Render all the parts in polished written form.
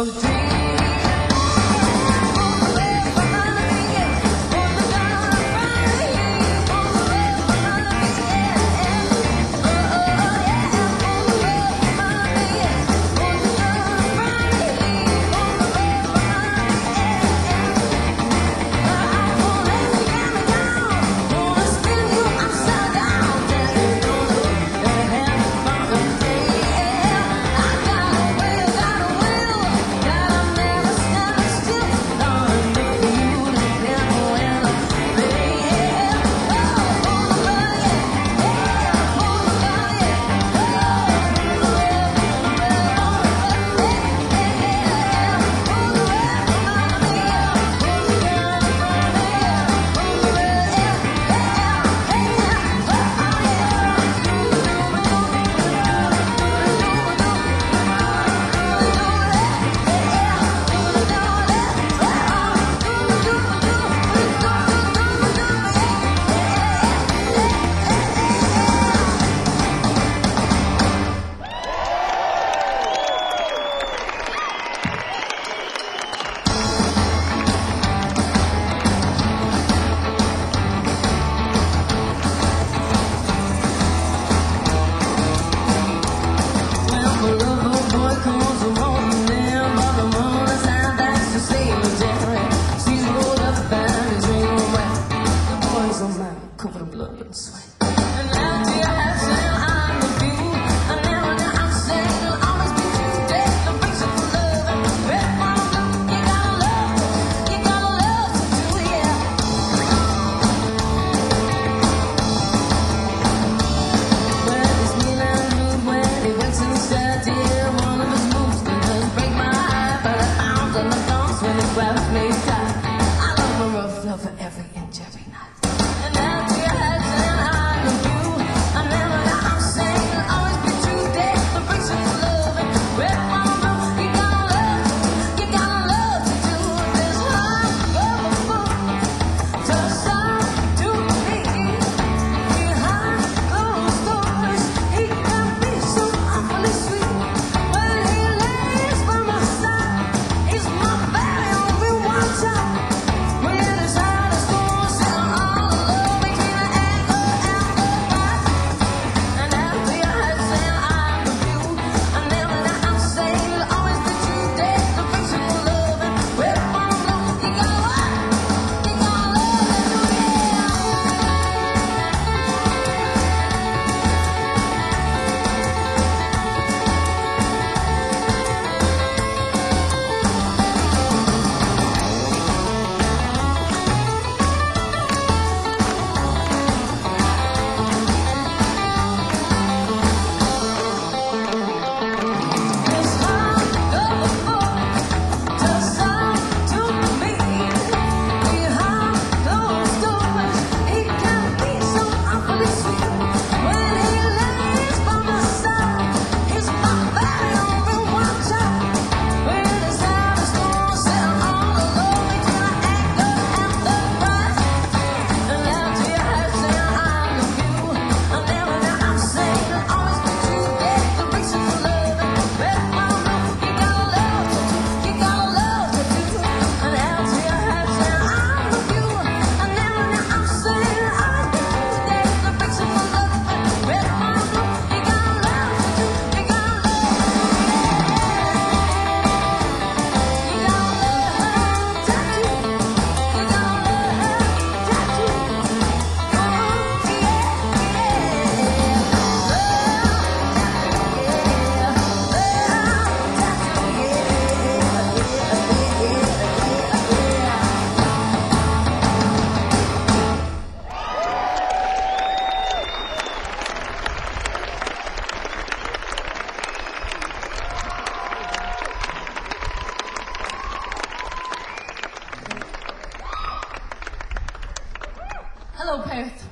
Hello, Perth.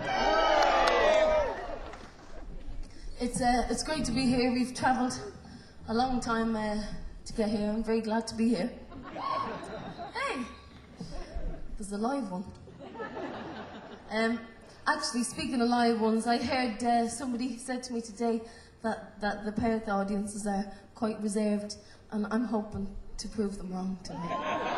It's great to be here. We've travelled a long time to get here. I'm very glad to be here. Hey, there's a live one. Actually, speaking of live ones, I heard somebody said to me today that the Perth audiences are quite reserved. and I'm hoping to prove them wrong tonight.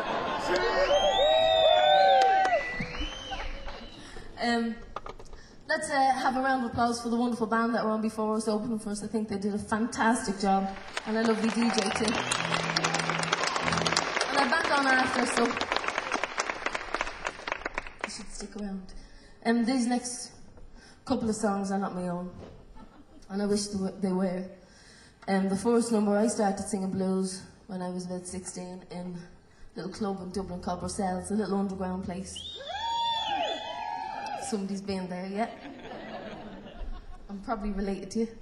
Let's have a round of applause for the wonderful band that were on before us, opening for us. I think they did a fantastic job, and a lovely DJ too. And I'm back on after, so you should stick around. These next couple of songs are not my own, and I wish they were. The first number, I started singing blues when I was about 16 in a little club in Dublin called Brussels, a little underground place. Somebody's been there yet. I'm probably related to you.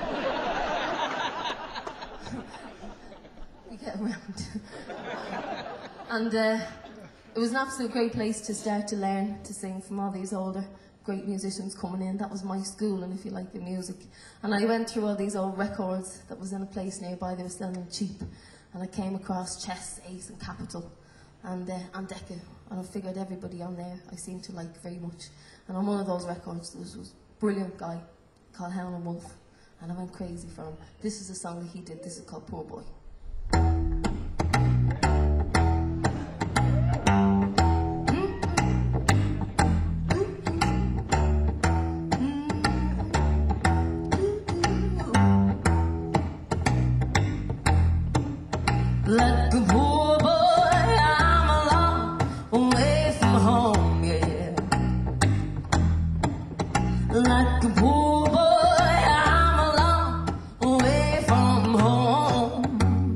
We get around. And it was an absolute great place to start to learn to sing from all these older great musicians coming in. That was my school, and if you like the music. And I went through all these old records that was in a place nearby. They were selling them cheap. And I came across Chess, Ace and Capitol and Decca. And I figured everybody on there I seemed to like very much. And on one of those records there was a brilliant guy called Howlin' Wolf. And I went crazy for him. This is a song that he did. This is called Poor Boy. Like a poor boy, I'm a long way from home, yeah. Like a poor boy, I'm a long way from home.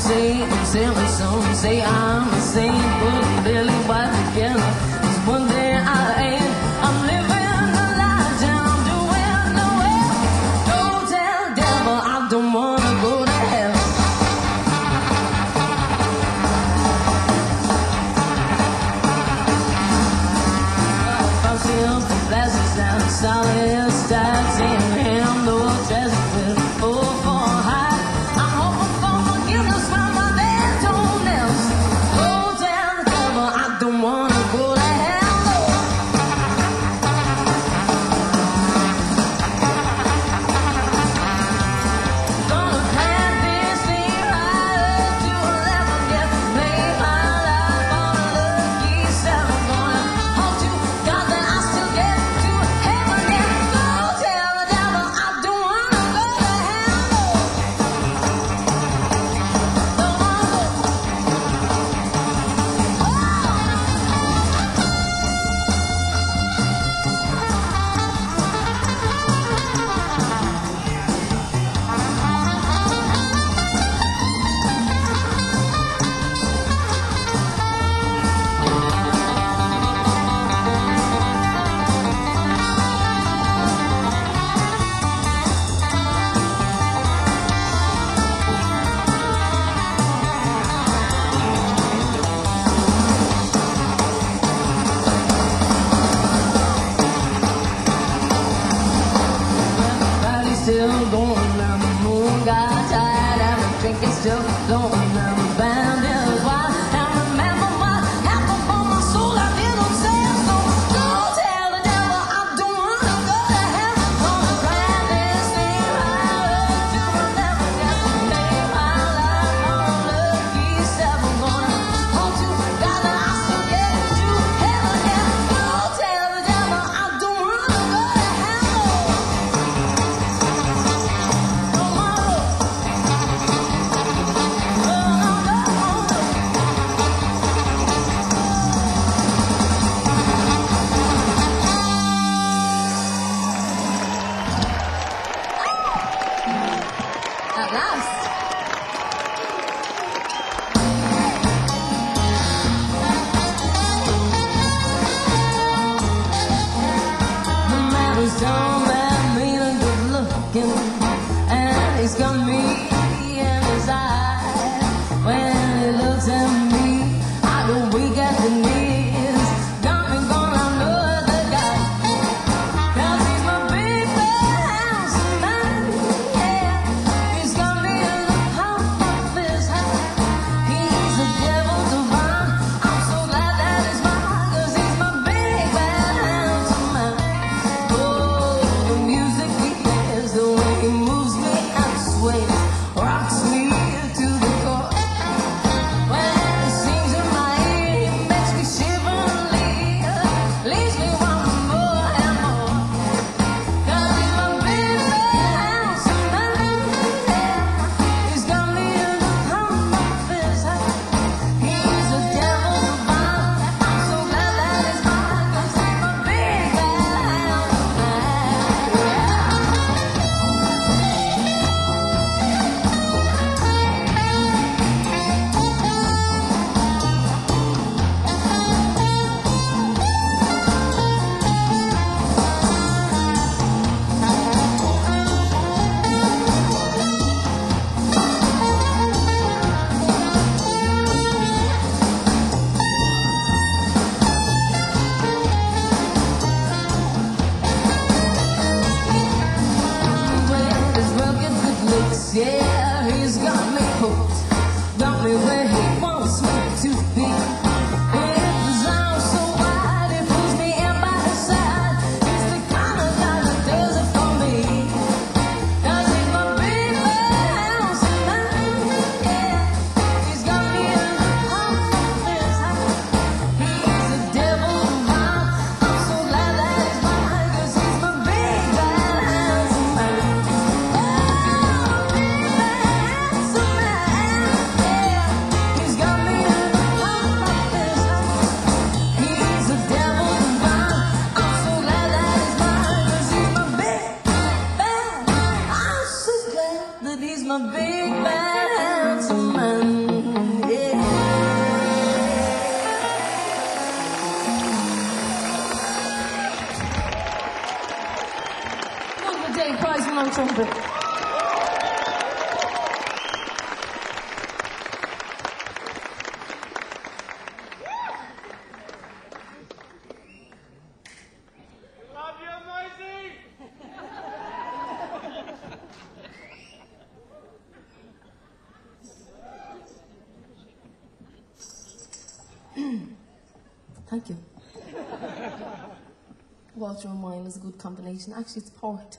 say some say I'm the same, but really white together. It's one day I ain't. I'm living the life and I'm doing the well. Don't tell the devil I don't wanna go to hell. I've seen the glasses and solid stacks in hand, no treasure with full for high. I'm hoping for forgiveness from my bad toenails. Don't tell the devil I don't wanna go to hell. Gonna plan this thing right up to 11. Get made my life on a lucky 7. Gonna hope to God that I still get to heaven. Yeah, don't tell the devil I don't wanna go to hell. Don't wanna go. Everybody's still going round the moon, got tired and the drinking still going round the band is wild. And remember what happened for my soul, I didn't say so. Don't tell the devil I don't wanna go to hell. Gonna plan this thing right up to 11. Just make my life on a lucky 7. Gonna hope to God that I still get to heaven. Yeah, don't tell the devil I don't wanna go to hell. Don't wanna go. Thank you. Water and wine is a good combination. Actually, it's port.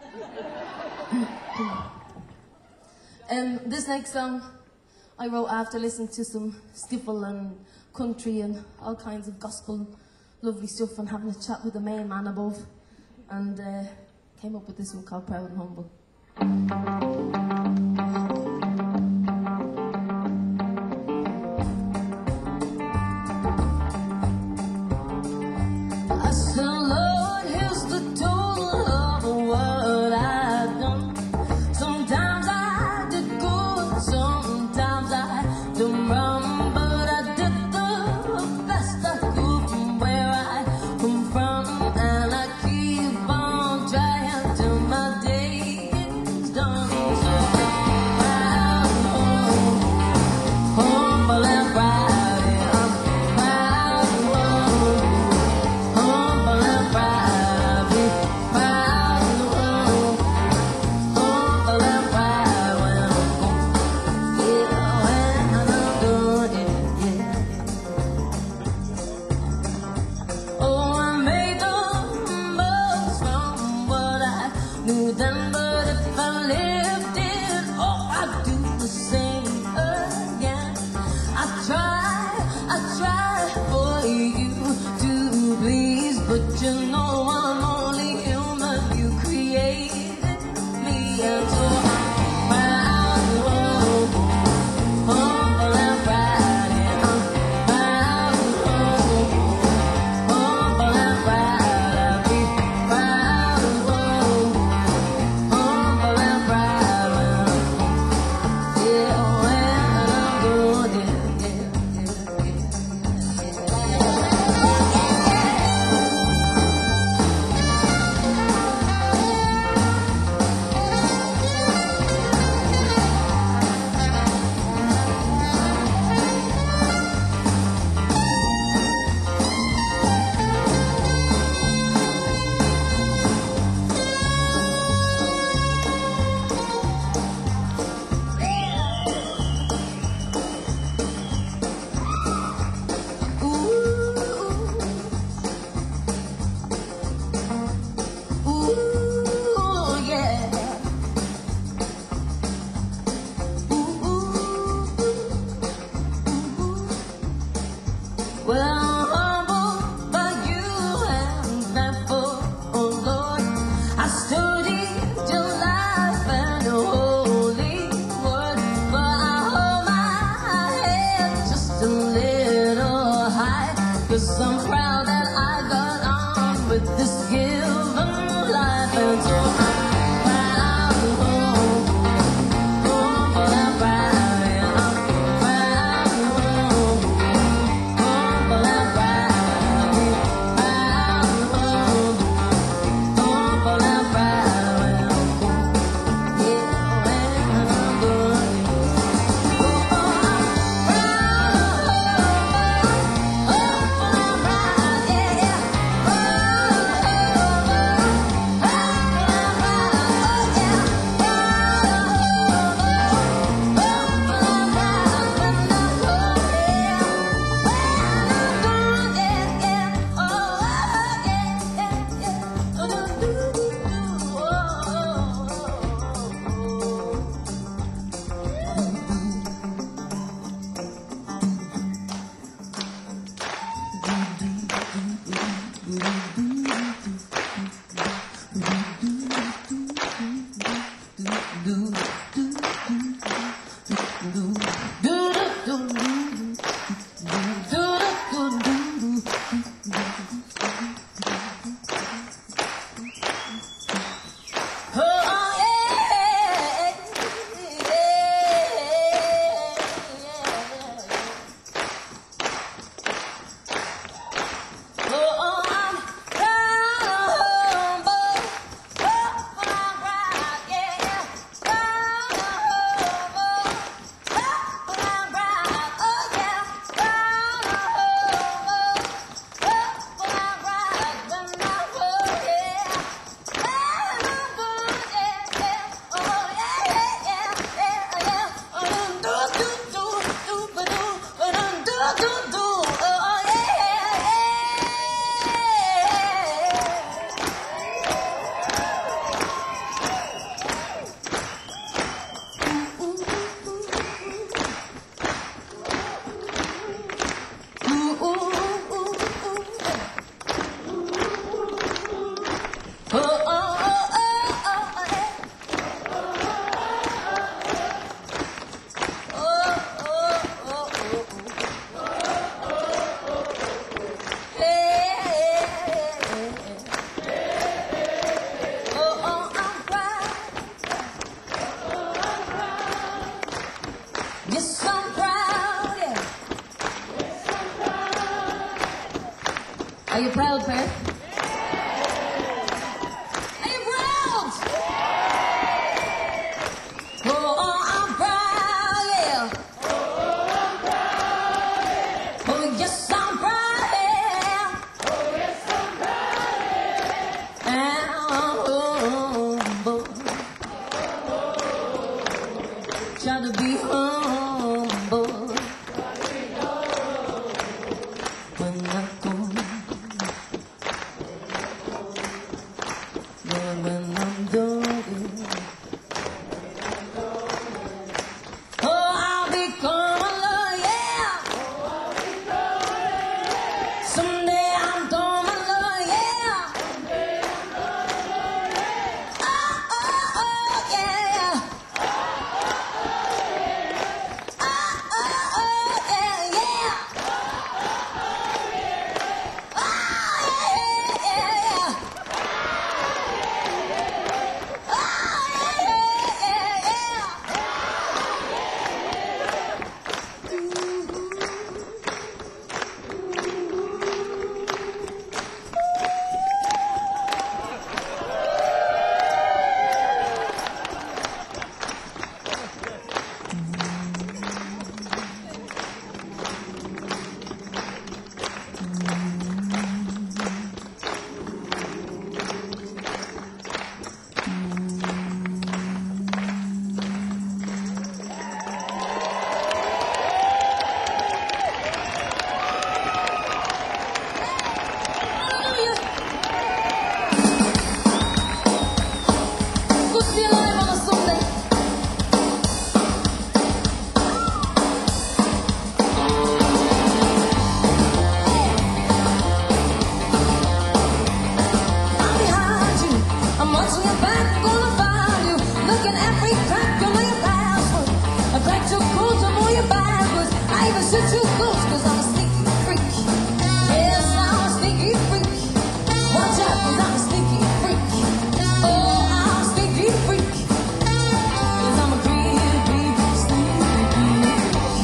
This next song I wrote after listening to some skiffle and country and all kinds of gospel, lovely stuff, and having a chat with the main man above, and came up with this one called Proud and Humble. I said, Lord, here's the total of what I've done. Sometimes I did good, sometimes I did wrong, but I did the best I could from where I come from, and I keep on trying till my day is done. So Are you proud, Perth? Are you proud? Oh, I'm proud, yeah. Oh, yes, I'm proud, yeah. Humble. Try to be humble. When I go, yeah, when I'm done, oh, I'll become a lawyer. Someday I'm gonna love, yeah. Oh, oh, oh, yeah. Oh, oh, oh, yeah, yeah. Oh, yeah, yeah, yeah. Oh, yeah, yeah, Good to be alive on a Sunday. I'm behind you. I'm watching your back, gonna find you. Looking every crack on your password. I cracked your codes, I'm on your backwards. I even shoot you close, cause I'm a sneaky freak. Yes, I'm a sneaky freak. Watch out, cause I'm a sneaky freak. Oh, I'm a sneaky freak. Cause I'm a creepy, sneaky freak.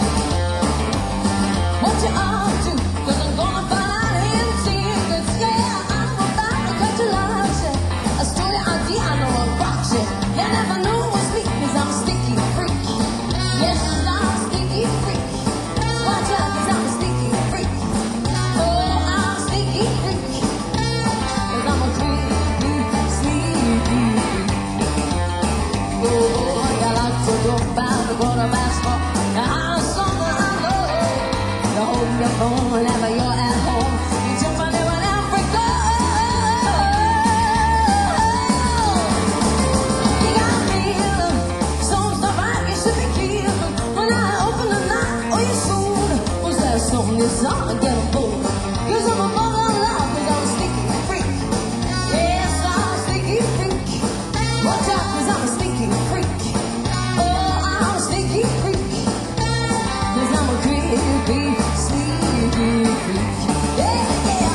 What you up to? Cause I'm gonna find him secrets. Yeah, I'm about to cut your life, yeah. I stole your ID, I know I rocked you. You never know what's me, cause I'm a sneaky freak. Yes, I'm a sneaky freak. Watch out, cause I'm a sneaky freak. Oh, I'm a sneaky freak. Cause I'm a creepy, sneaky freak. Oh, you like to go by the quarterback's ball. Now I'm someone I know. You hold your phone whenever you're at home. You jump on it whenever it goes. You got me, someone's not right, you should be killed. When I open the night, oh, you soon. Was there something you saw? I get a bold. Cause I'm a mother of love, cause I'm a sneaky freak. Yes, I'm a sneaky freak. Watch out, cause I'm a sneaky freak. Oh, I'm a sneaky freak. Cause I'm a creepy, sneaky freak. Yeah, yeah.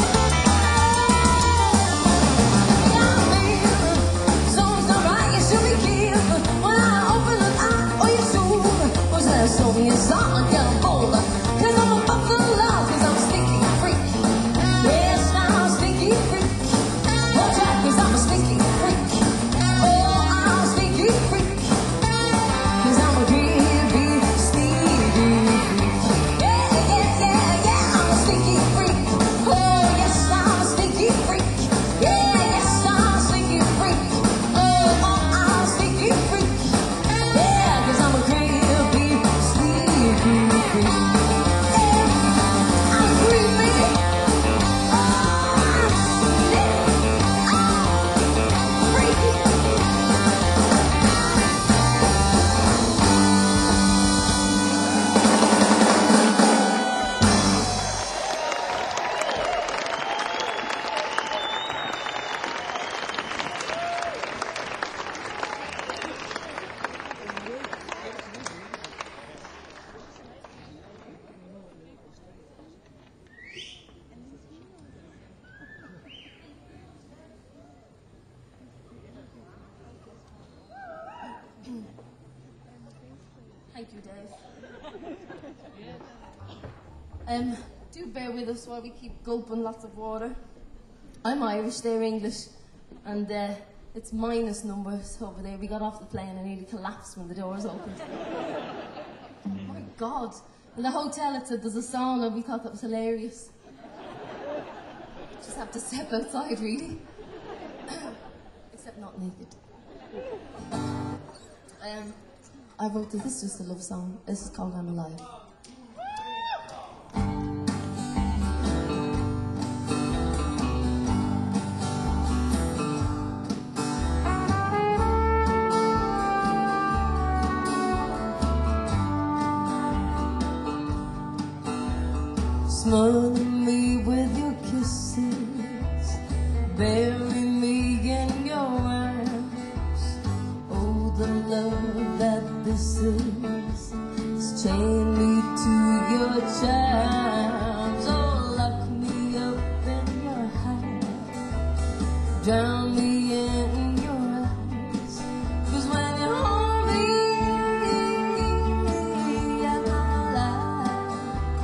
Someone's not right, you should be guys. Do bear with us while we keep gulping lots of water. I'm Irish, they're English, and it's minus numbers over there. We got off the plane and nearly collapsed when the doors opened. Oh my God. In the hotel it said there's a sauna, we thought that was hilarious. Just have to step outside, really. Except not naked. I wrote this is just a love song. This is called I'm Alive. Smother me with your kisses, bury me in your arms. Oh, the love that this is, chain me to your charms. Oh, lock me up in your heart, drown me in your eyes. 'Cause when you hold me, I'm alive.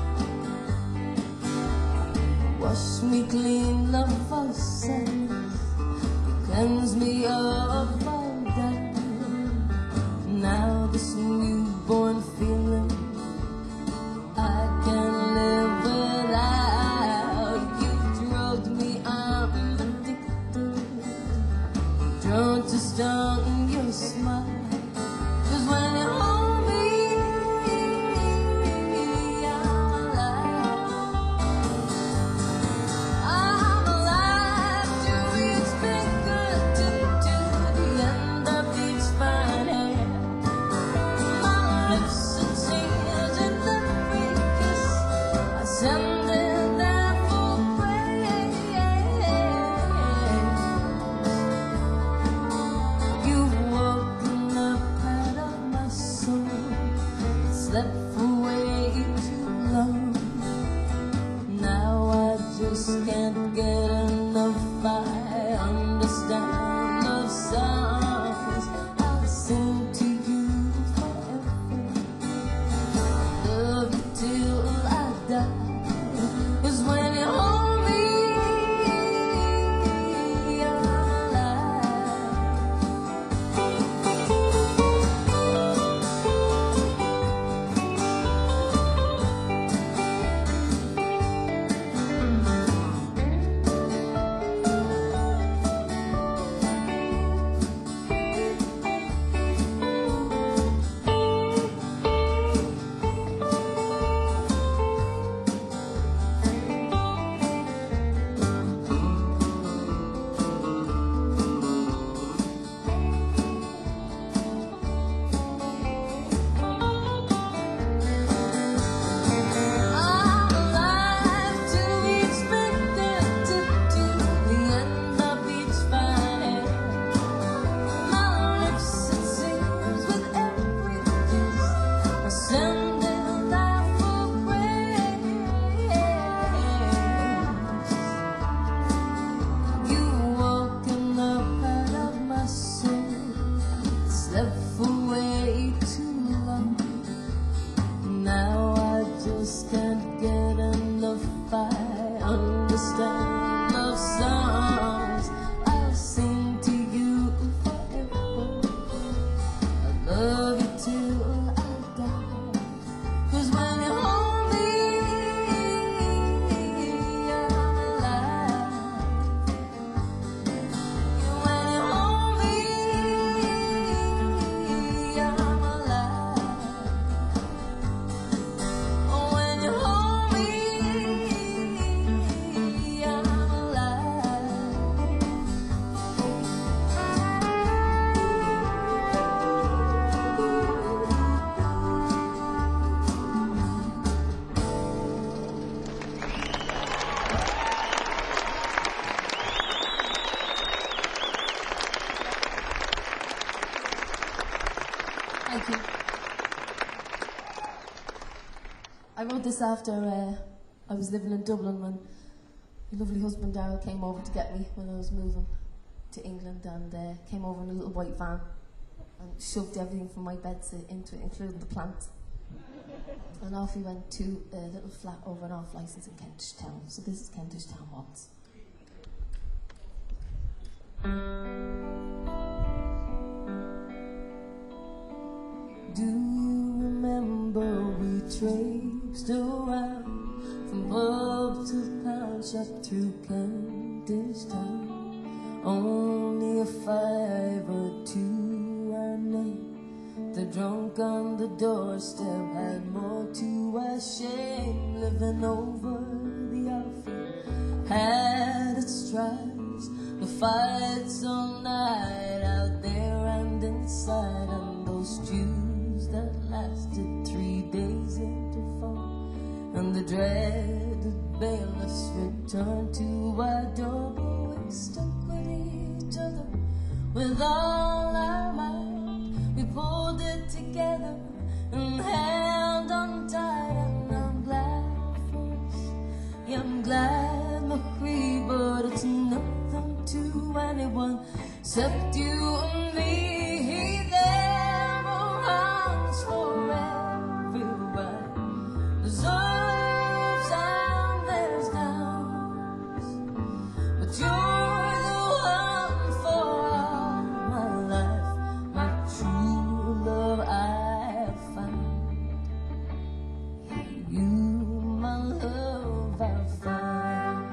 Wash me clean, love of sins, cleanse me of all doubt. Now this newborn feeling I can live without. You drugged me, I'm addicted, drawn to stun your smile. 'Cause when you hold me, I'm alive. I'm alive to reach big good to the end of each fine hair. My lips are tears in the kiss. I send it down for praise. You've woken up out of my soul, slept for way too long. Now I just can't get enough. I understand love songs. I'll sing to you forever, love you till I die. 'Cause when you hold me, I'm alive. I'm alive to reach big to the end of each fine hair. My lips it seems with every kiss are sending out for praise. You've woken up out of my soul, slept for way too long. Now I just can't get enough. I understand love songs. I'll sing to you forever, I love you till I die. 'Cause when you hold me, I'm alive. When you hold me, I'm alive. When you hold me, I'm alive. Thank you. I wrote this after I was living in Dublin when my lovely husband Darryl came over to get me when I was moving to England, and came over in a little white van and shoved everything from my bedsit into it, including the plant. And off we went to a little flat over and off license in Kentish Town. So this is Kentish Town once. Do you remember we traipsed around from pub to pound shop through Kentish Town? Only a 5 or 2 our name. The drunk on the doorstep had more to our shame. Living over the outfit had its trials. The fights all night out there and inside, and those stews that lasted 3 days into fall, and the dreaded bailiff's return to our door. But we stuck with each other with all our might. We pulled it together and held on tight, and I'm glad for us. Yeah, I'm glad, McCree, but it's nothing to anyone except you and me. There are arms for everyone. There's ups and there's downs, but you're the one for all my life, my true love I have found. Yeah, you, my love I found.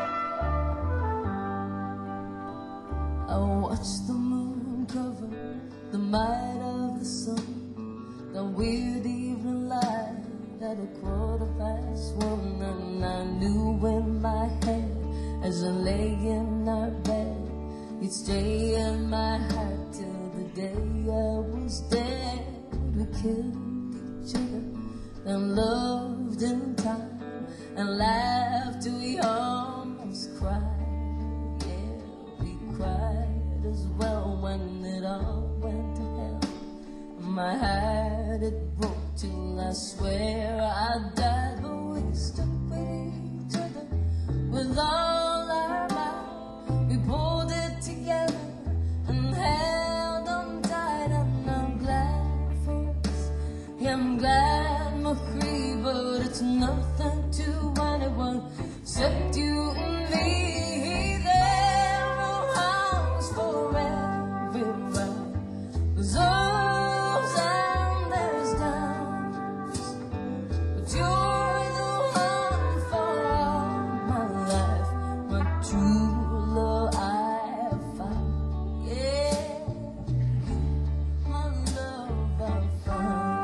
I watched the moon cover the might of the sun, the weird evening light at 1:15, and I knew in my head as I lay in our bed, you'd stay in my heart till the day I was dead. We killed each other and loved in time and laughed till we almost cried. Yeah, we cried as well when it all went to hell. My heart it broke till I swear I died, but we stuck with each other with all our might. We pulled it together and held on tight, and I'm glad for us. Yeah, I'm glad, McCree, but it's nothing to anyone except you and me. There are arms for everyone. There's ups and there's downs, but you're the one for all my life, my true love I have found. Yeah, my love I found.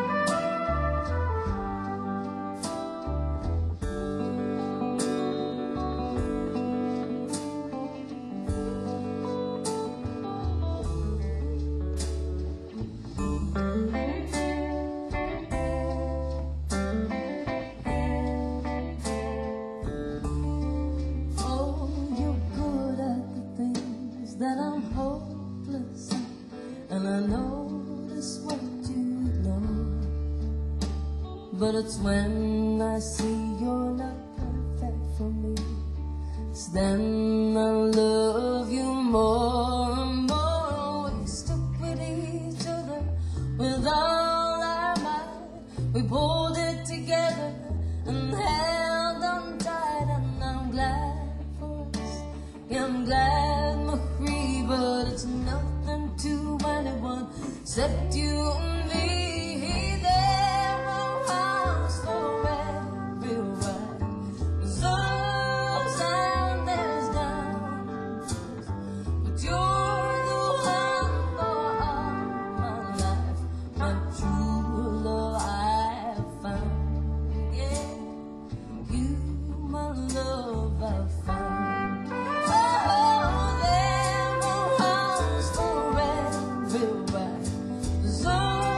Oh, you're good at the things that I'm hopeless at, and I notice what you ignore. But it's when I see you're not perfect for me, it's then I love you more and more. We stuck with each other with all our might. We pulled it together and held on tight, and I'm glad for us. Yeah, I'm glad, McCree, but it's nothing to anyone except you and me. There are arms for everyone. There's ups and there's downs, but you're the one for all my life, my true love I have found. Yeah, you, my love I found. Oh, there are arms for everyone. There's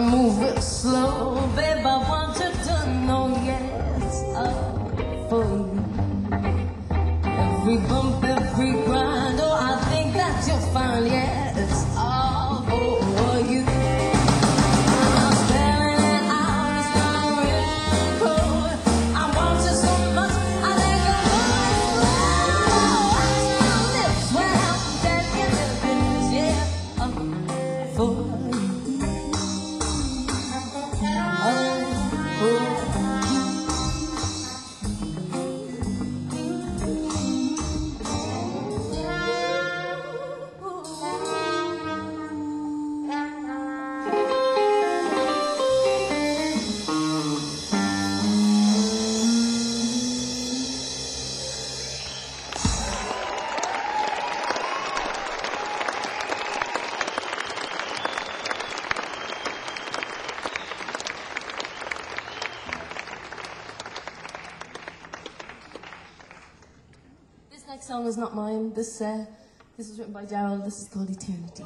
move real slow, babe, I want you to know, yes, all for you. Every bump, every grind, oh, I think that you'll find, yeah, it's all for you. I'm spelling it out, it's not written code. I want you so much, I think I'm going watch my lips when I'm taking the pills, yeah, all for you. This next song is not mine. This was written by Daryl. This is called Eternity.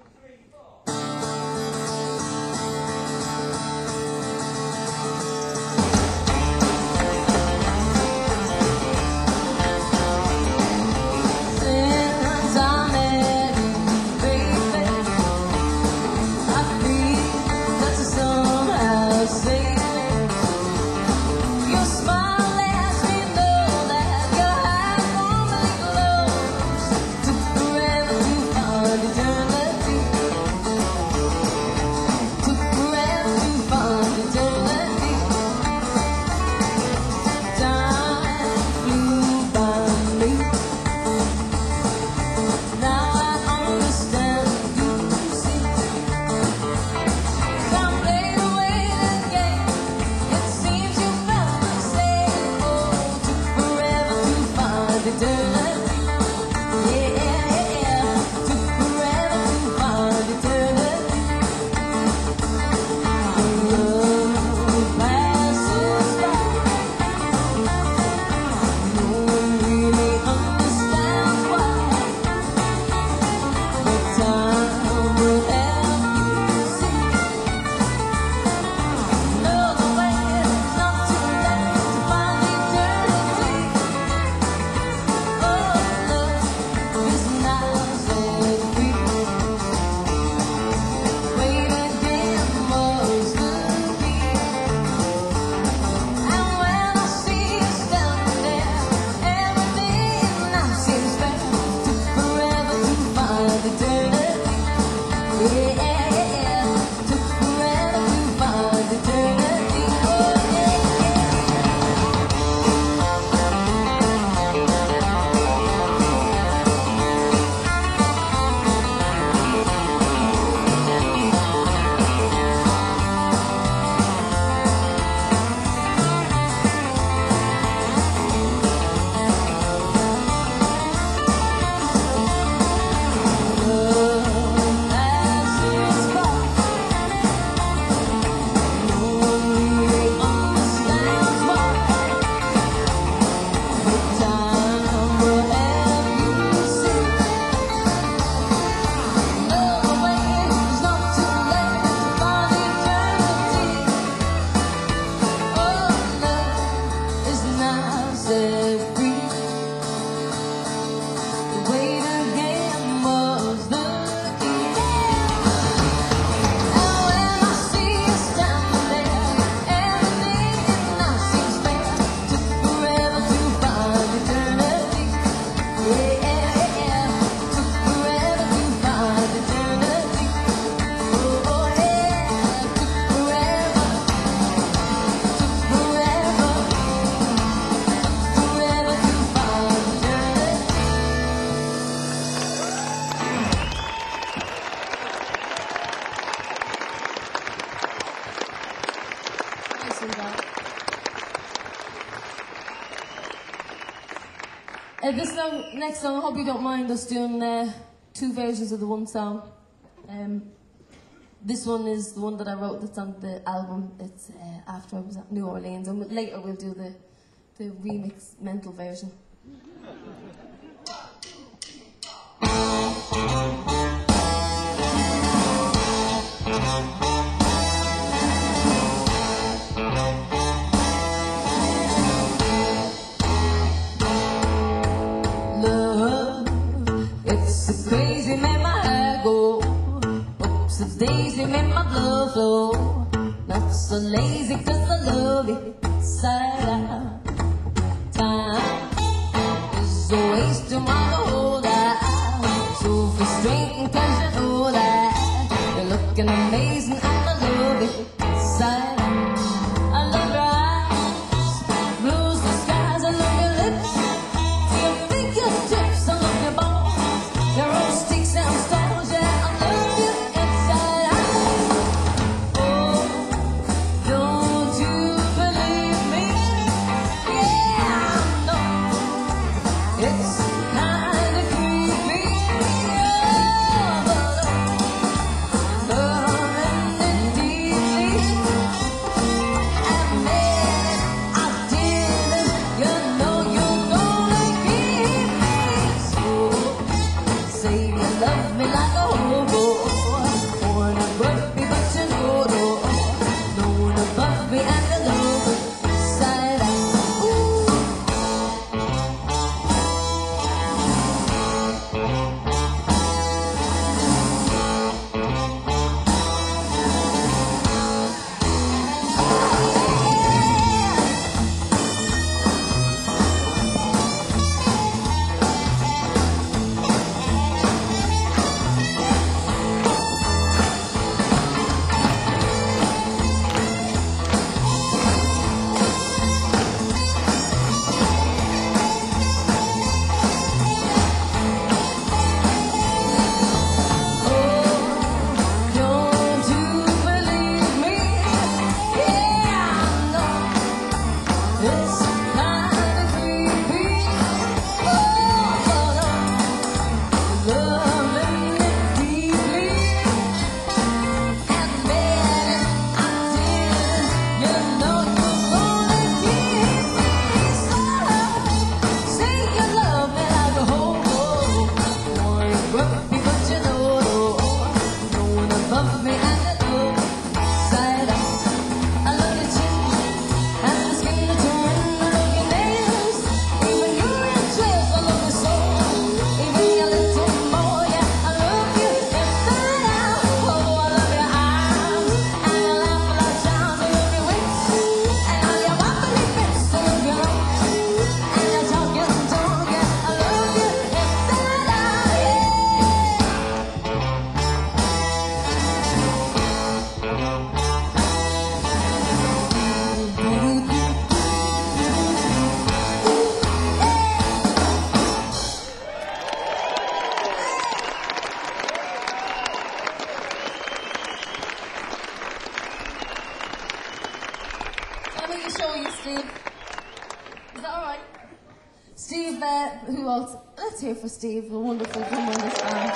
Since I met you, baby, I feel that you somehow saved me. Your smile lets me know that your eyes won't be closed. Took forever to find eternity. Took forever to find eternity. Time flew by me. Now I understand you see. 'Cause I played away that game. It seems you felt the same. Oh, took forever to find eternity. Yeah, yeah, yeah. Took forever to find eternity. Love passes by. No one really understands why. But time will help you see. Another way, not too late to find eternity. Oh, love is not set free. Wait again was the key. And when I see you standing there, everything now seems fair. Took forever to find eternity. Yeah, yeah, yeah. Took forever to find eternity. Oh, yeah, love passes by. No one really understands why. But time will help you see. Another way is not too late to find eternity. Oh, love is not set free. Wait again was the key. And when I see you standing there, everything now seems fair. Took forever to find eternity. Yeah, yeah, yeah. Took forever to find eternity. Oh, oh, yeah. Took forever. Took forever. Took forever to find eternity. Nice one, Dad. This next song, I hope you don't mind us doing two versions of the one song. This one is the one that I wrote that's on the album. It's after I was at New Orleans, and later we'll do the remix mental version. So crazy made my hair go. Oops, so daisy made my blood flow. Not so lazy 'cause I love it inside out. Time is a waste of my whole life. So frustrating 'cause you know that you're looking amazing and I love it inside out. I love your eyes, blues the skies, I love your lips, your fingertips, I love your bones, your old sticks and stones, yeah, I love you inside out. Oh, don't you believe me? Yeah, I know it's kinda creepy, yeah, but I'm loving it deeply. And then I didn't, you know you're gonna keep me. So say you love me like a hobo, born a rugby but you know known above me and the love side out. Ooh. Don't you believe me? Yeah, I know it's kinda creepy. Oh, but I'm loving it deeply. And then I didn't, you know you're gonna keep me. So say you love me like a hobo, born rugby but you know known above me and the love side out. I love your chin and the skin that you're in. I love your nails, even your dress. I love your soul, even your little boy. Yeah, I love you inside out. Oh, I love your eyes and your laugh like sounds. I love your wits and all your wobbly bits. I love your nose and your talking tongue. Yeah, I love you inside out. Yeah. Let me show you, Steve. Is that all right? Steve, who else? Let's hear for Steve, a wonderful drummer in this band.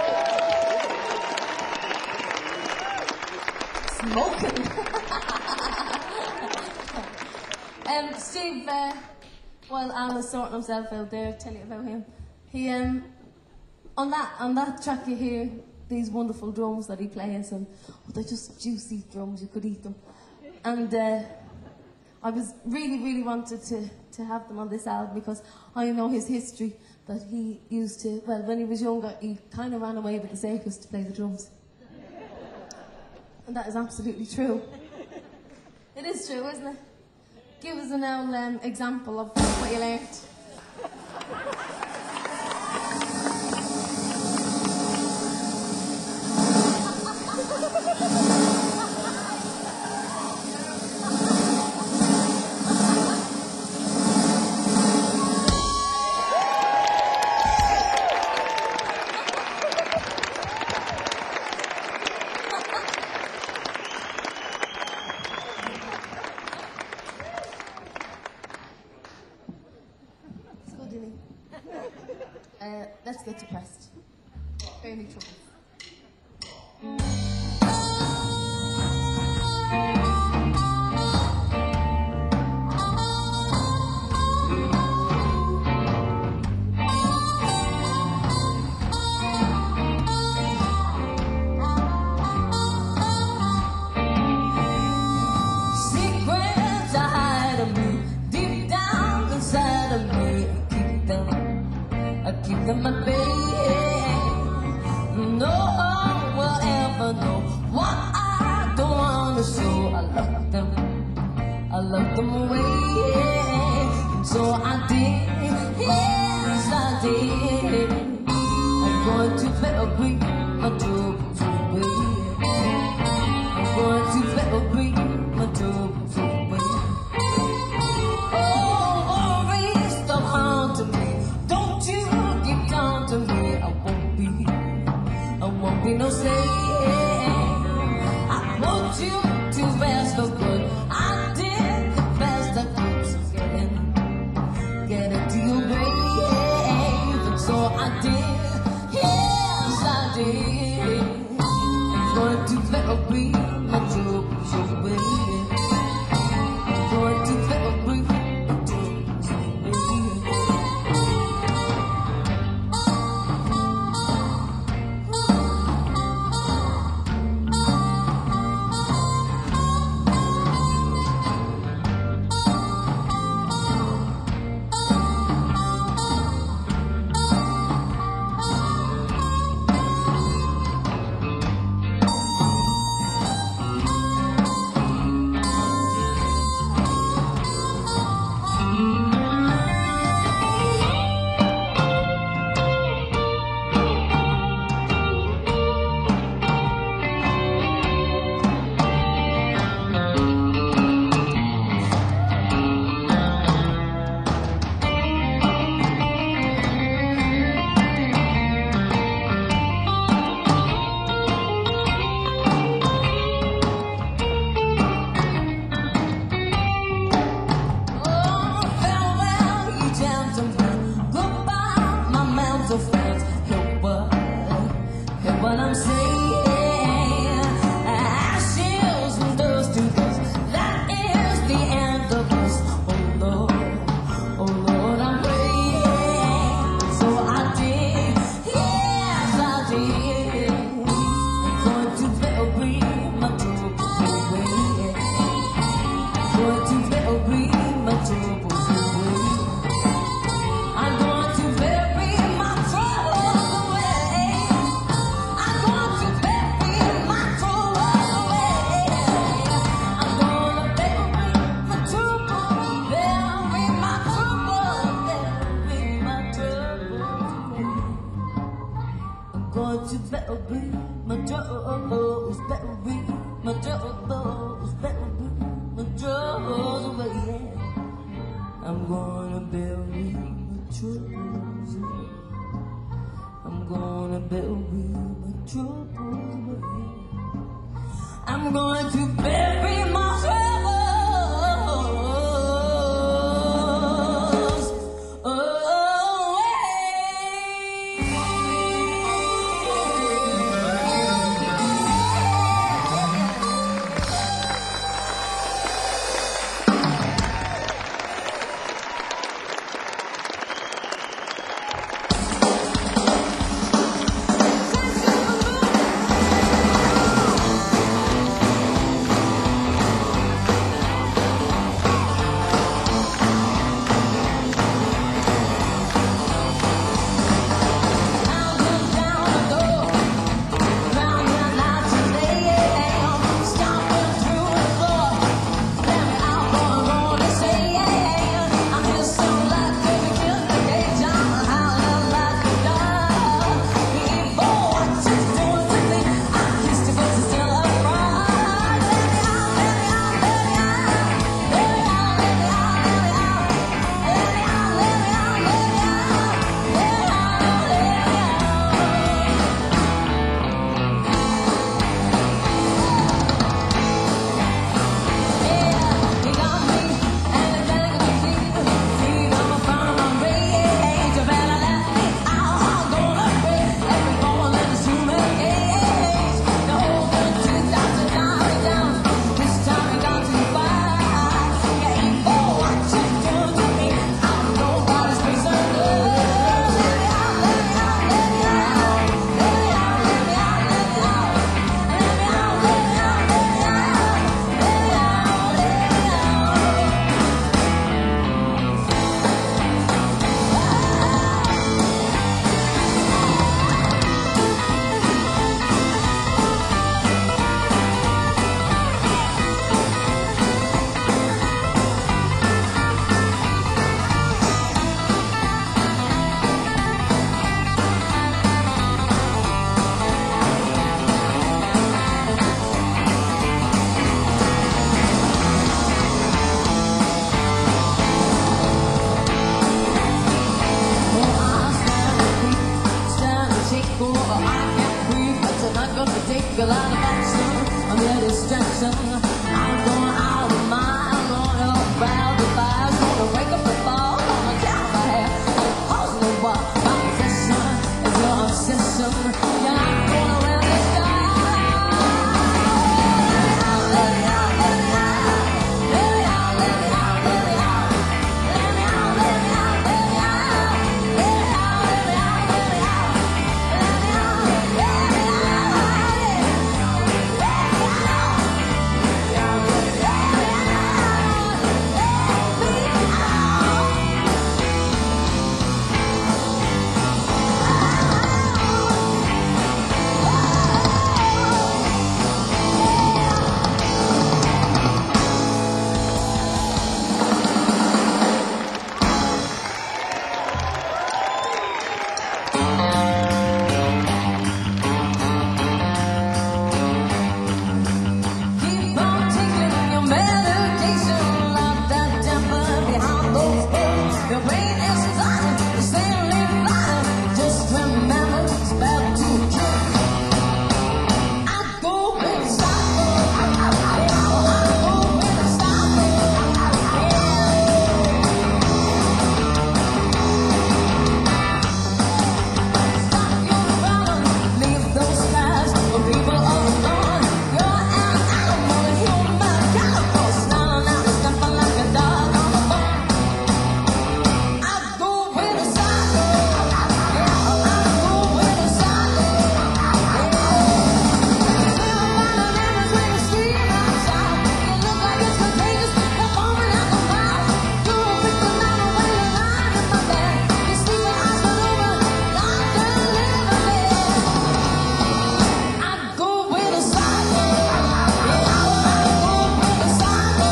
Smoking. Steve, while Al is sorting himself out there, tell you about him. He, on that track you hear these wonderful drums that he plays, and they're just juicy drums, you could eat them. And I was really wanted to have them on this album because I know his history, that he used to, well, when he was younger, he kind of ran away with the circus to play the drums. And that is absolutely true. It is true, isn't it? Give us an old example of what you learned. Let's get depressed. Only trouble. Secrets I hide of me, deep down inside of me. I keep them at bay. one will ever know what I don't wanna show. I locked them away, so I did, yes I did. I'm going to bury my troubles away. I'm going to bury my troubles away. Oh, worries stop haunting me. Don't you get down to me. I won't be no slave. I want you to rest for good. I did the best I could, so get into your grave. And so I did, yes I did. I'm going to bury my troubles away. I'm going to bury my troubles away. What I'm saying, ashes and dust to dust. That is the end of us. Oh Lord, I'm praying. So I did, yes I did. I'm going to bury my troubles away. I'm going to bury my troubles away. I'm going to bury my troubles away. I'm going to bury my troubles away. I'm gonna bury my troubles, bury my troubles, bury my troubles. I'm going to bury my troubles, bury my troubles, bury my troubles away. I'm gonna bury my troubles away. I'm gonna bury my troubles away. I'm going to bury my troubles away. a lot of action, I'm a distraction. I'm going out of mind, I'm gonna grab the fires, gonna break up the ball, gonna count my hair, pause the walk. My possession is your obsession. Yeah, I'm gonna wear this guy. Let me out, let me out, let me out, let me out, let me out, let me out, let me out, let me out, let me out, let me out, let me out, let me out, let me out. Keep on taking your medication, lock that temper behind those doors. Your brain is fine, you're sailing fine. Just remember, it's back to kill. I go with psycho. I go with psycho. Stop your problem, leave those scars for people alone. You're an animal, human calico, snarling out, snapping like a dog on the bone. I go with a psycho. I go with a psycho. When you scream outside, you look like it's contagious. You're foaming at the mouth. You're a victim now when you're lying in my bed. You're sleeping eyes wide open, like a living dead. I go with a psycho. I go with a psycho.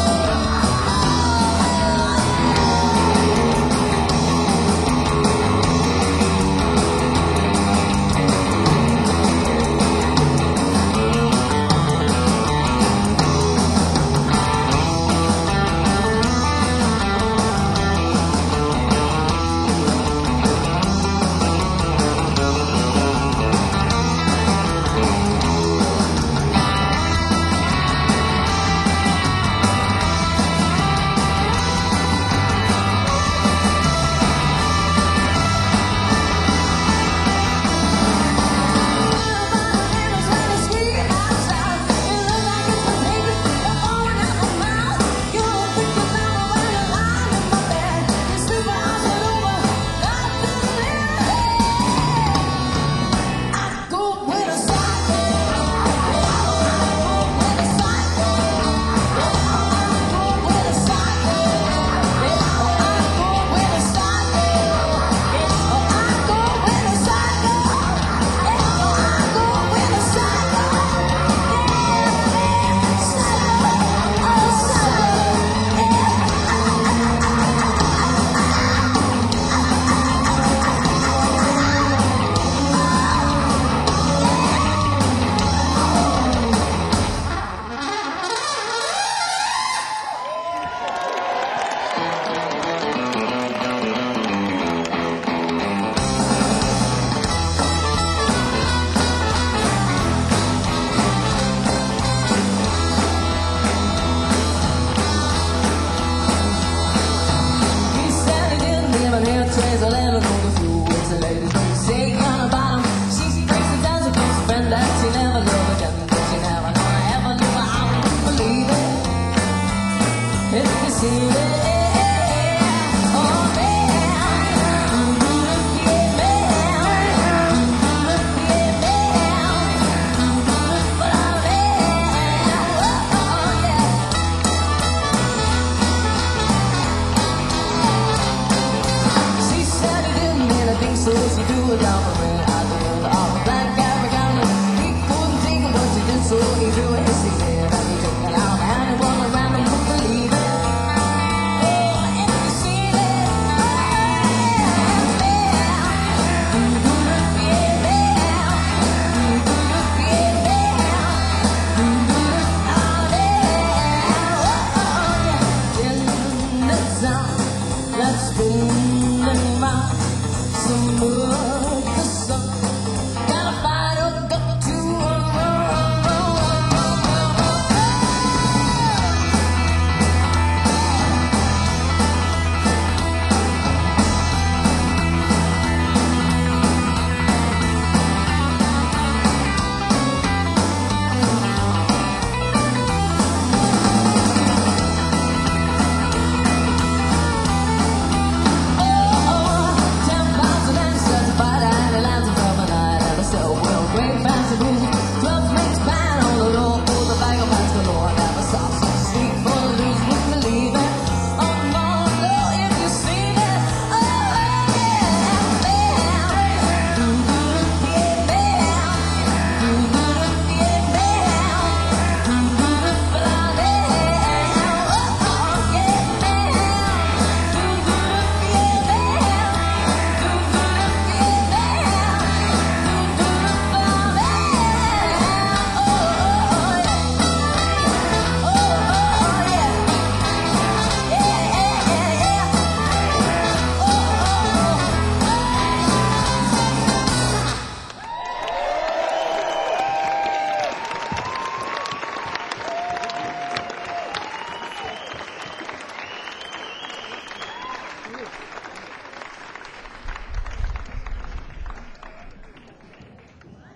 So she do it down the way I do it all the black Africana. He couldn't think of what she did, so he drew it. He said, and he took it out, and it wasn't around and couldn't believe it. Oh, if you see it, in the sound that's booming around. Some of the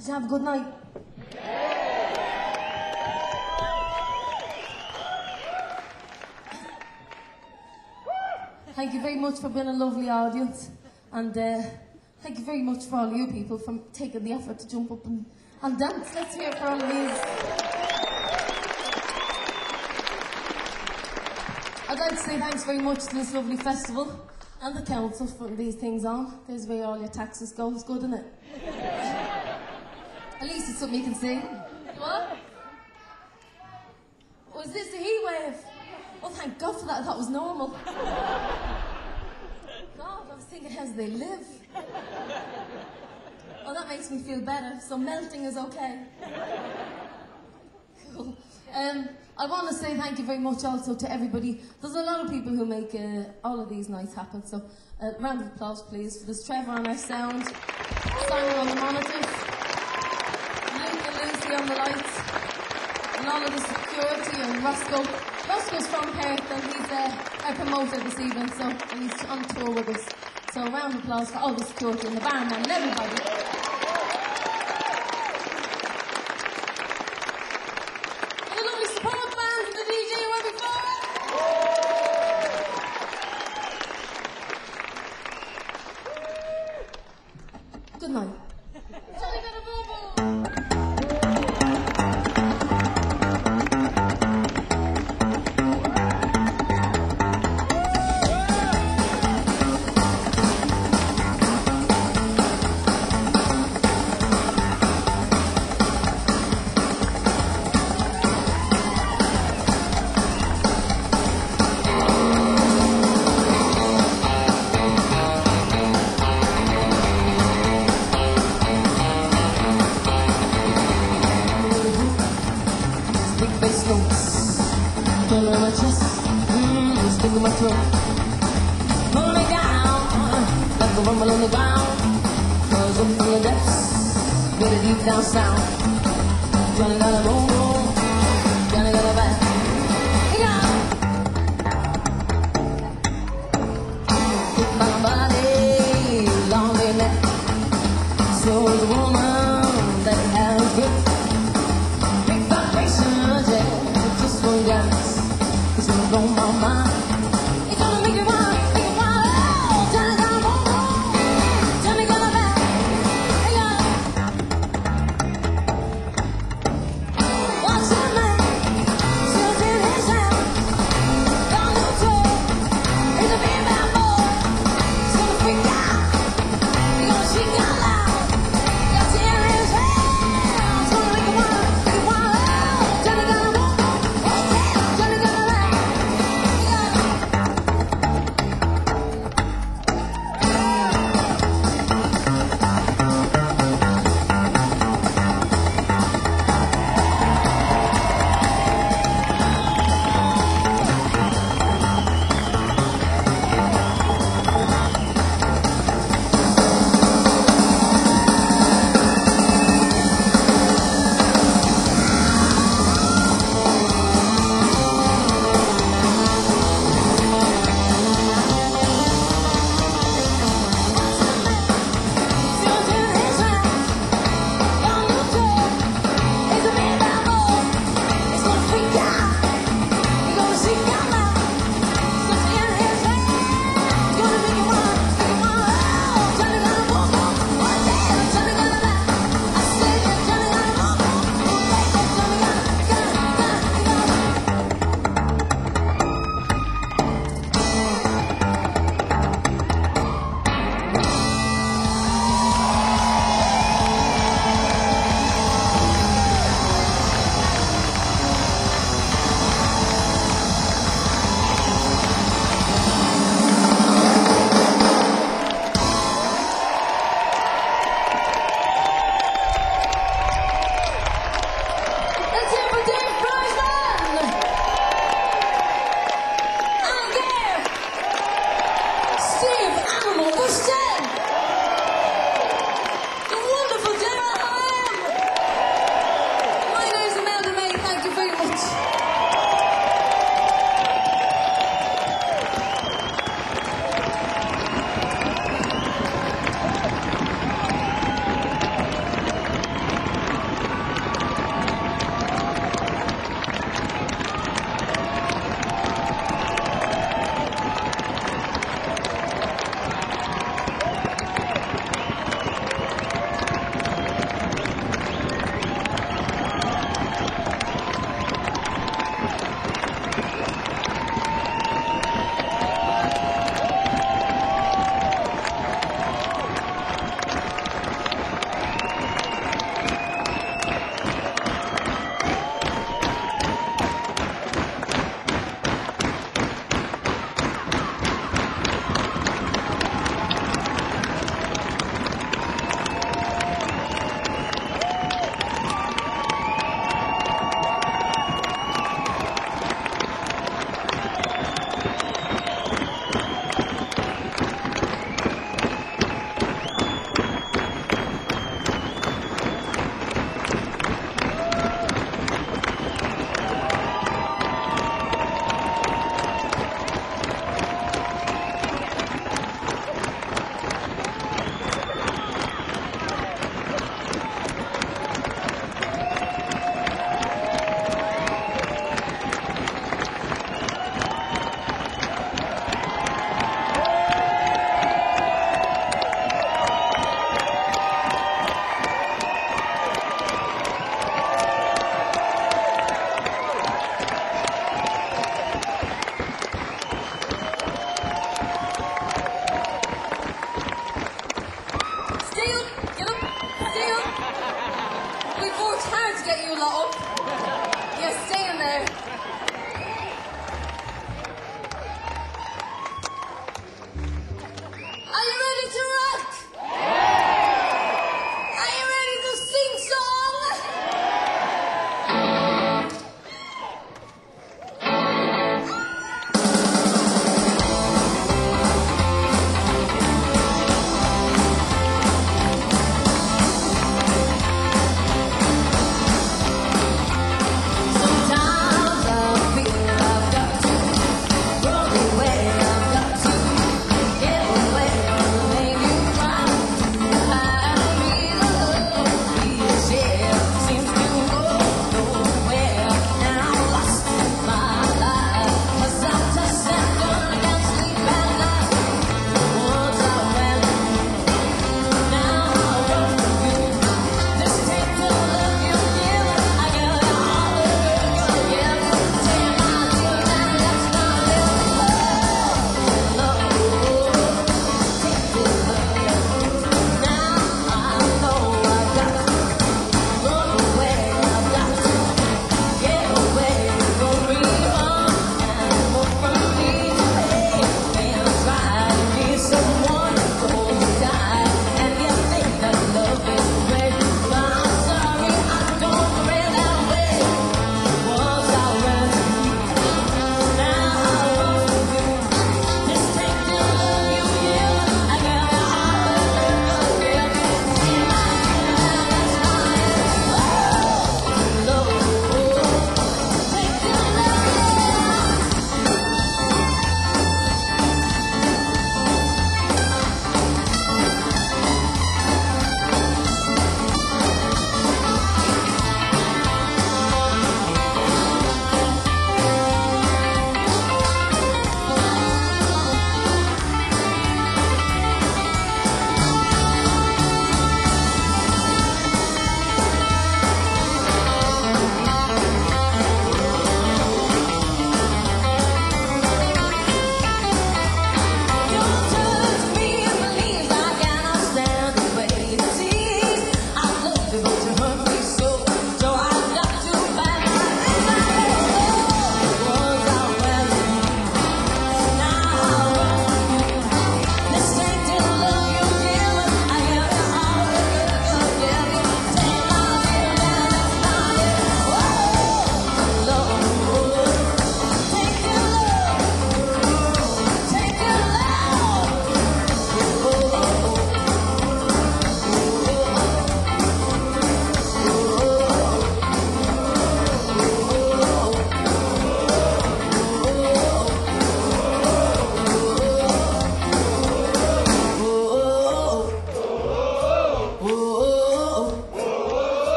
Did you have a good night? Thank you very much for being a lovely audience, and thank you very much for all you people for taking the effort to jump up and dance. Let's hear it for all of these. I'd like to say thanks very much to this lovely festival and the council for putting these things on. There's where all your taxes go. It's good, isn't it? At least it's something you can see. What? Was this a heat wave? Oh, thank God for that. I thought it was normal. God, I was thinking, how do they live? Oh, that makes me feel better. So melting is okay. Cool. I want to say thank you very much also to everybody. There's a lot of people who make all of these nights happen. So, round of applause, please. There's Trevor on our sound, Simon on the monitors, Luke and Lucy on the lights, and all of the security, and Roscoe. Roscoe's from Perth, and he's our promoter this evening, so and he's on tour with us. So, a round of applause for all the security and the barman and everybody. Good night. Johnny got a boo-boo! Pull on my chest, stick in my throat. Pull me down, like a rumble on the ground. Cause up from the depths, get a deep down sound. Johnny got a boom boom, Johnny got a back. Hit by my body, long in neck. So is a woman that has grip. Big vibrations, yeah, just one dance. It's gonna blow my mind. It's gonna make you run, make you run. Oh, Johnny got a boom boom, Johnny got a back. Hey,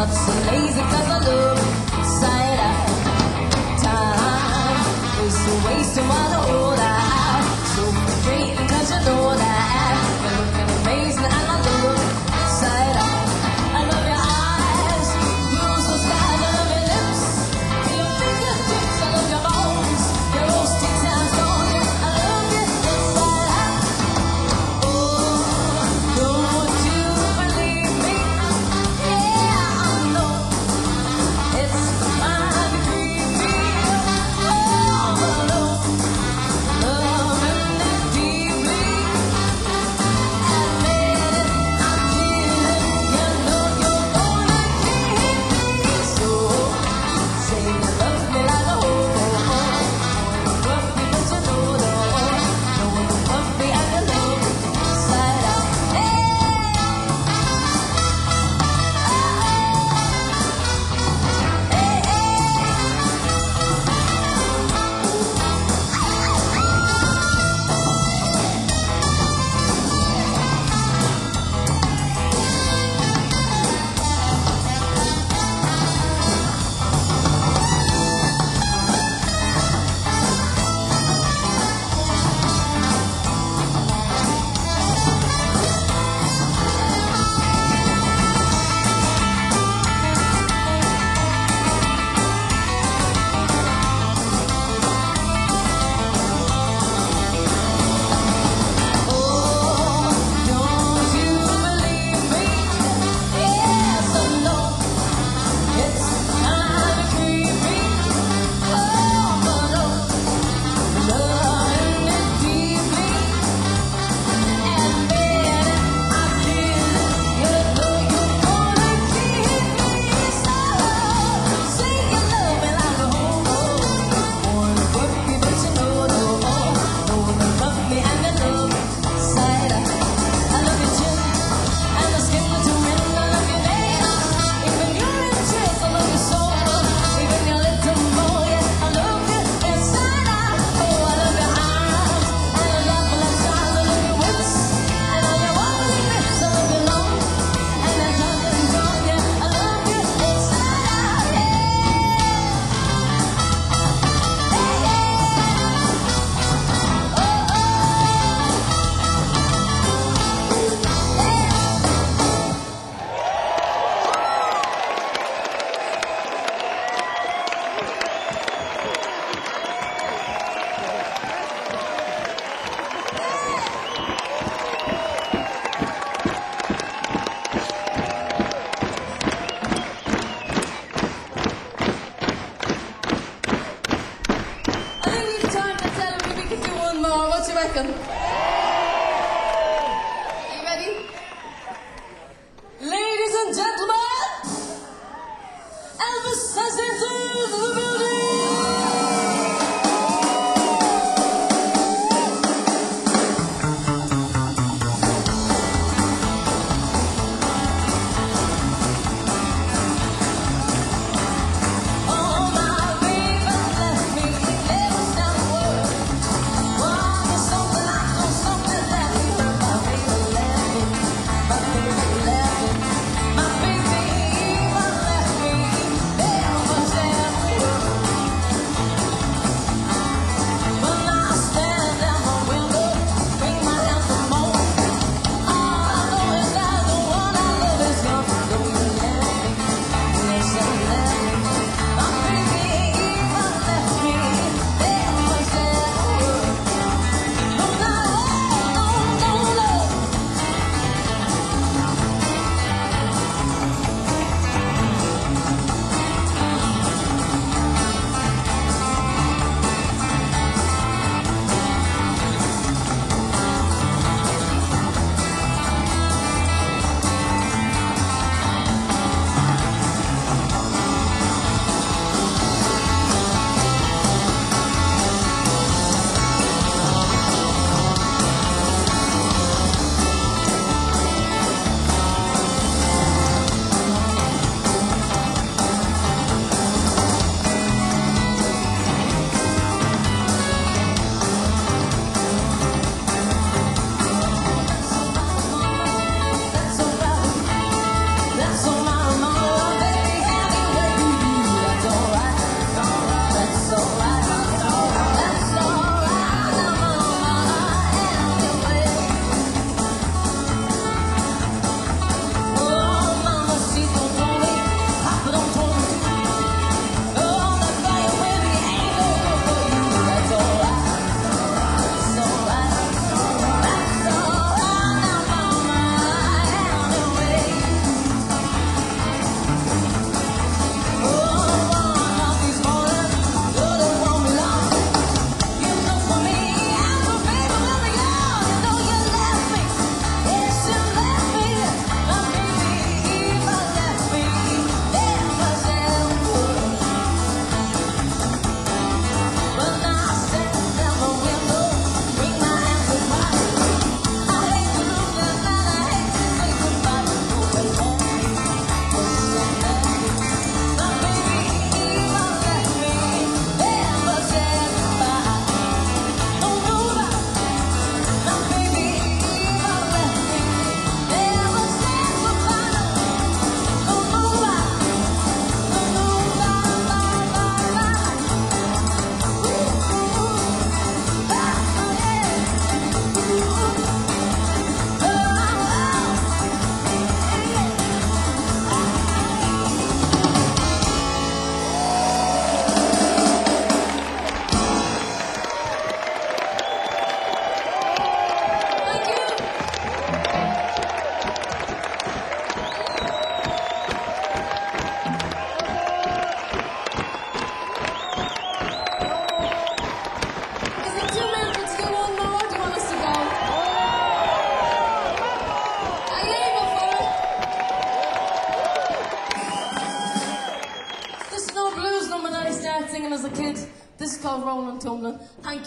not so lazy 'cause I look side out. Time is a waste of my old eye. So frustrating 'cause you know that you're looking amazing and I look side out. I love your eyes, you're so sky. I love your lips, your fingertips. I love your bones, your roasted sandstone. I love you inside out. Oh, don't you believe me? Yeah, I know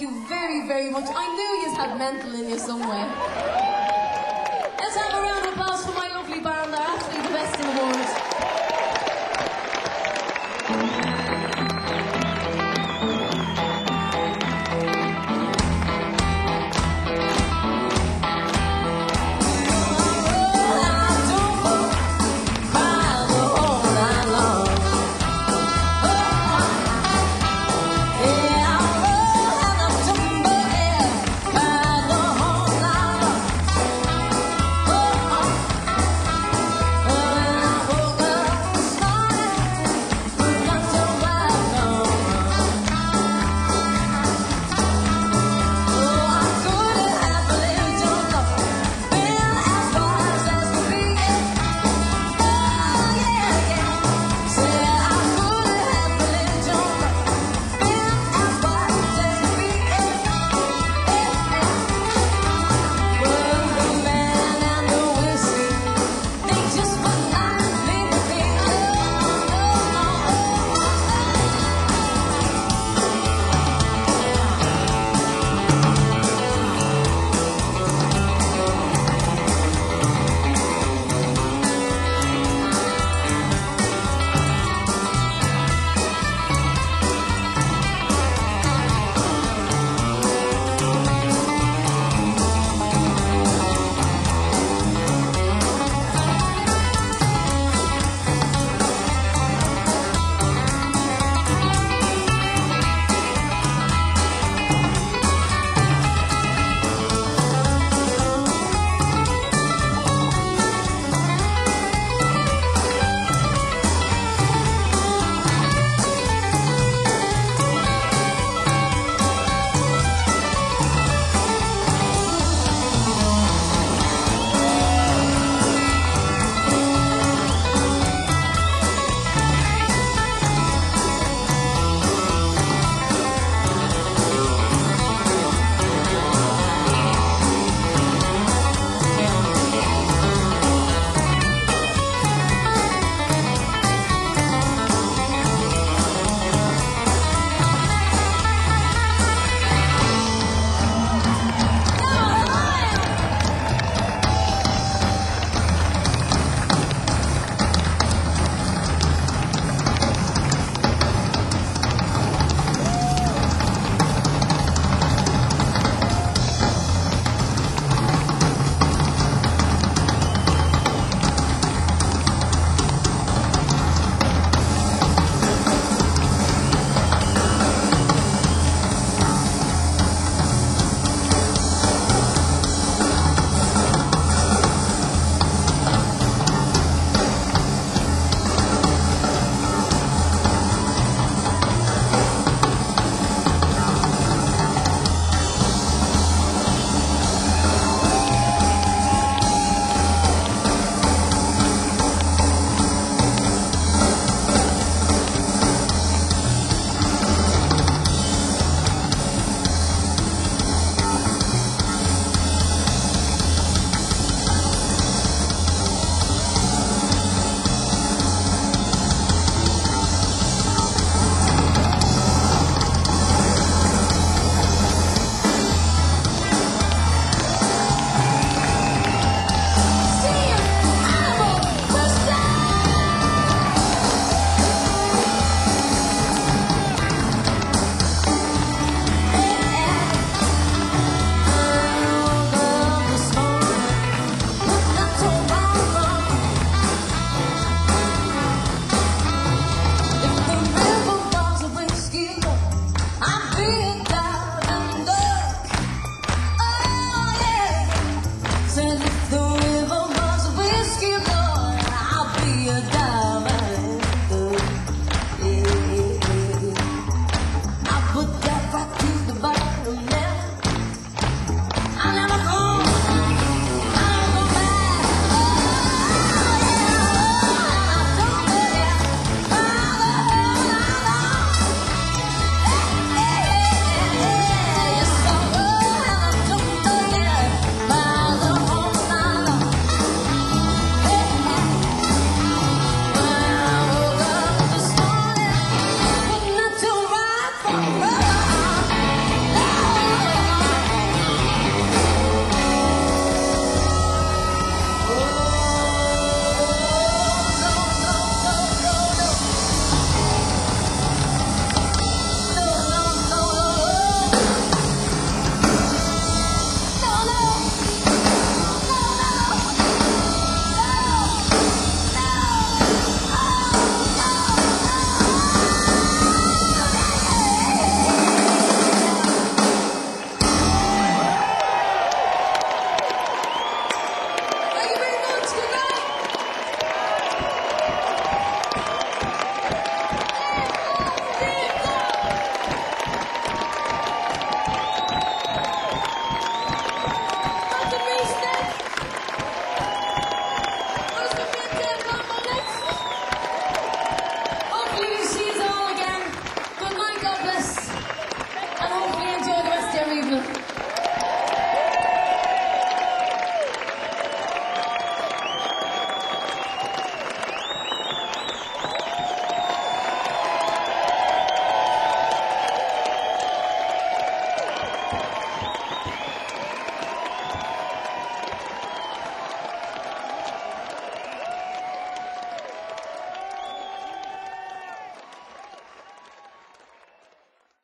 you very, very much. I knew you had mental in you somewhere.